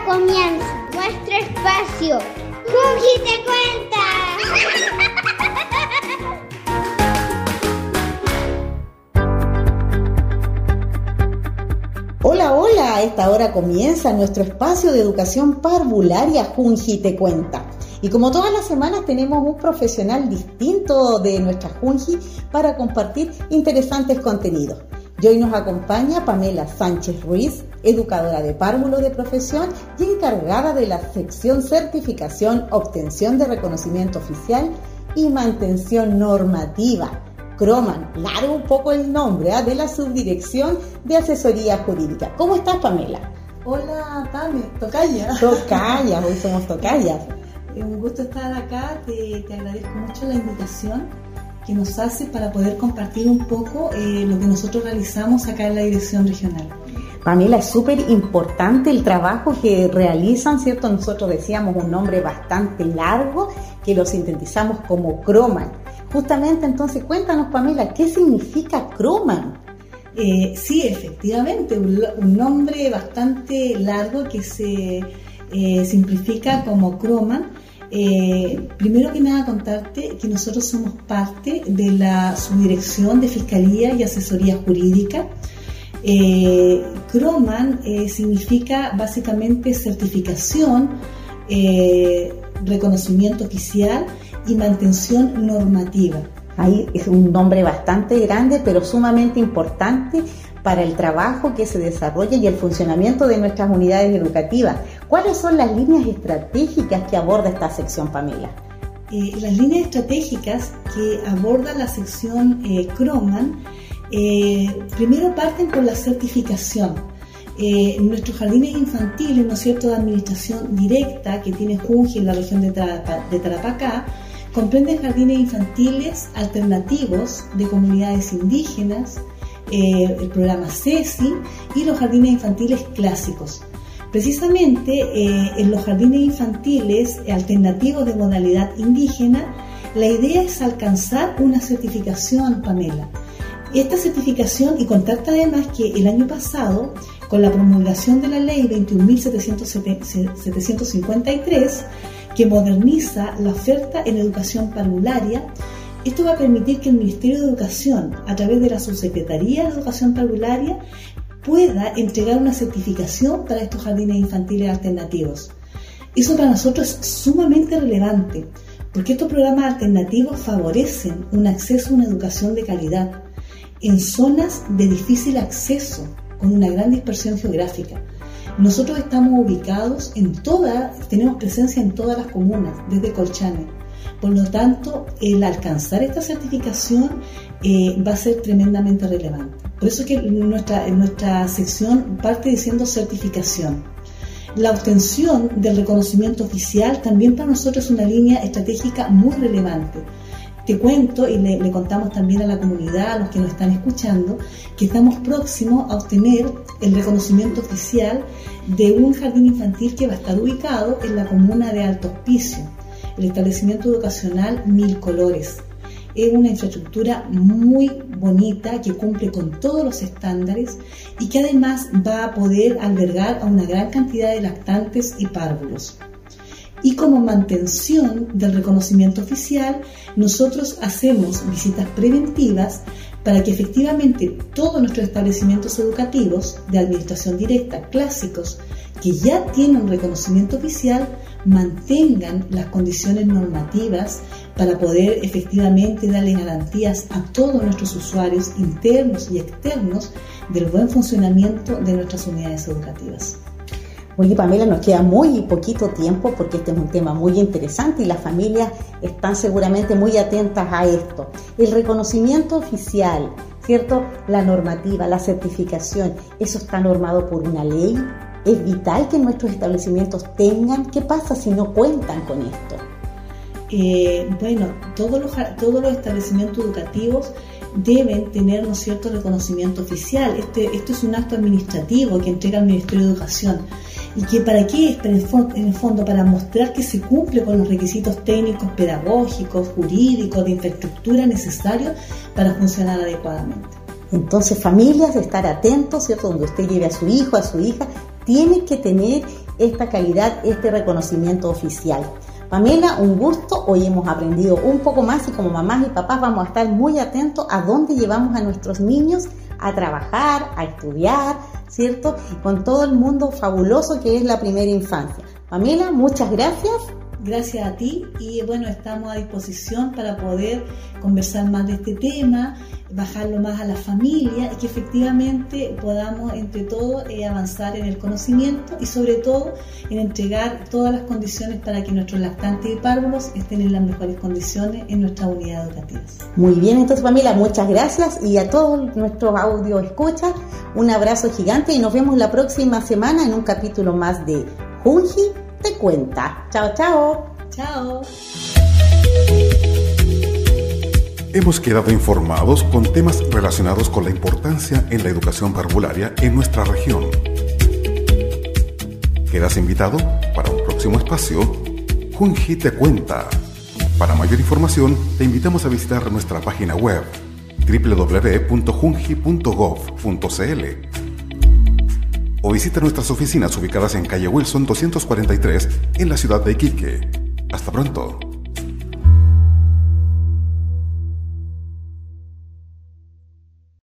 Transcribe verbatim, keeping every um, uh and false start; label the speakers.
Speaker 1: comienza nuestro espacio. ¡Junji te cuenta!
Speaker 2: Hola, hola, a esta hora comienza nuestro espacio de educación parvularia Junji te cuenta. Y como todas las semanas tenemos un profesional distinto de nuestra Junji para compartir interesantes contenidos. Y hoy nos acompaña Pamela Sánchez Ruiz, educadora de párvulo de profesión y encargada de la sección Certificación, Obtención de Reconocimiento Oficial y Mantención Normativa. Croman, largo un poco el nombre, ¿eh? de la Subdirección de Asesoría Jurídica. ¿Cómo estás, Pamela?
Speaker 3: Hola, Pame, tocaya.
Speaker 2: Tocaya, hoy somos tocayas.
Speaker 3: Un gusto estar acá, te, te agradezco mucho la invitación que nos hace para poder compartir un poco eh, lo que nosotros realizamos acá en la Dirección Regional.
Speaker 2: Pamela, es súper importante el trabajo que realizan, ¿cierto? Nosotros decíamos un nombre bastante largo que lo sintetizamos como Croman. Justamente, entonces, cuéntanos, Pamela, ¿qué significa Croman?
Speaker 3: Eh, sí, efectivamente, un, un nombre bastante largo que se eh, simplifica como Croman. Eh, primero que nada contarte que nosotros somos parte de la Subdirección de Fiscalía y Asesoría Jurídica. Eh, Croman eh, significa básicamente certificación, eh, reconocimiento oficial y mantención normativa.
Speaker 2: Ahí es un nombre bastante grande, pero sumamente importante para el trabajo que se desarrolla y el funcionamiento de nuestras unidades educativas. ¿Cuáles son las líneas estratégicas que aborda esta sección, Pamela?
Speaker 3: Eh, las líneas estratégicas que aborda la sección eh, Croman, eh, primero parten por la certificación. Eh, nuestros jardines infantiles, ¿no es cierto?, de administración directa que tiene Junji en la región de, Tarap- de Tarapacá, comprenden jardines infantiles alternativos de comunidades indígenas, eh, el programa CESI y los jardines infantiles clásicos. Precisamente eh, en los jardines infantiles alternativos de modalidad indígena, la idea es alcanzar una certificación, Pamela. Esta certificación, y contarte además que el año pasado, con la promulgación de la ley veintiún mil setecientos cincuenta y tres, que moderniza la oferta en educación parvularia, esto va a permitir que el Ministerio de Educación, a través de la Subsecretaría de Educación Parvularia, pueda entregar una certificación para estos jardines infantiles alternativos. Eso para nosotros es sumamente relevante, porque estos programas alternativos favorecen un acceso a una educación de calidad en zonas de difícil acceso, con una gran dispersión geográfica. Nosotros estamos ubicados en todas, tenemos presencia en todas las comunas, desde Colchane. Por lo tanto, el alcanzar esta certificación eh, va a ser tremendamente relevante. Por eso es que nuestra, en nuestra sección parte diciendo certificación. La obtención del reconocimiento oficial también para nosotros es una línea estratégica muy relevante. Te cuento y le, le contamos también a la comunidad, a los que nos están escuchando, que estamos próximos a obtener el reconocimiento oficial de un jardín infantil que va a estar ubicado en la comuna de Alto Hospicio, el establecimiento educacional Mil Colores. Es una infraestructura muy bonita que cumple con todos los estándares y que además va a poder albergar a una gran cantidad de lactantes y párvulos. Y como mantención del reconocimiento oficial, nosotros hacemos visitas preventivas para que efectivamente todos nuestros establecimientos educativos de administración directa clásicos que ya tienen reconocimiento oficial mantengan las condiciones normativas para poder efectivamente darle garantías a todos nuestros usuarios internos y externos del buen funcionamiento de nuestras unidades educativas.
Speaker 2: Oye, Pamela, nos queda muy poquito tiempo porque este es un tema muy interesante y las familias están seguramente muy atentas a esto. El reconocimiento oficial, ¿cierto? La normativa, la certificación, ¿eso está normado por una ley? ¿Es vital que nuestros establecimientos tengan? ¿Qué pasa si no cuentan con esto?
Speaker 3: Eh, bueno, todos los, todos los establecimientos educativos deben tener, ¿no es cierto?, reconocimiento oficial. Este, esto es un acto administrativo que entrega el Ministerio de Educación. ¿Y que para qué es? En el fondo, para mostrar que se cumple con los requisitos técnicos, pedagógicos, jurídicos, de infraestructura necesarios para funcionar adecuadamente.
Speaker 2: Entonces, familias, estar atentos, ¿cierto? Donde usted lleve a su hijo, a su hija, tiene que tener esta calidad, este reconocimiento oficial. Pamela, un gusto. Hoy hemos aprendido un poco más y como mamás y papás vamos a estar muy atentos a dónde llevamos a nuestros niños a trabajar, a estudiar, ¿cierto? Con todo el mundo fabuloso que es la primera infancia. Pamela, muchas gracias.
Speaker 3: Gracias a ti y bueno, estamos a disposición para poder conversar más de este tema, bajarlo más a la familia y que efectivamente podamos entre todos eh, avanzar en el conocimiento y sobre todo en entregar todas las condiciones para que nuestros lactantes y párvulos estén en las mejores condiciones en nuestras unidades educativas.
Speaker 2: Muy bien, entonces Pamela, muchas gracias y a todos nuestros audio escuchas, un abrazo gigante y nos vemos la próxima semana en un capítulo más de Junji te cuenta. Chao, chao.
Speaker 3: Chao.
Speaker 4: Hemos quedado informados con temas relacionados con la importancia en la educación parvularia en nuestra región. Quedas invitado para un próximo espacio, Junji te cuenta. Para mayor información, te invitamos a visitar nuestra página web doble u doble u doble u punto junji punto gov punto c l o visita nuestras oficinas ubicadas en calle Wilson doscientos cuarenta y tres en la ciudad de Iquique. Hasta pronto.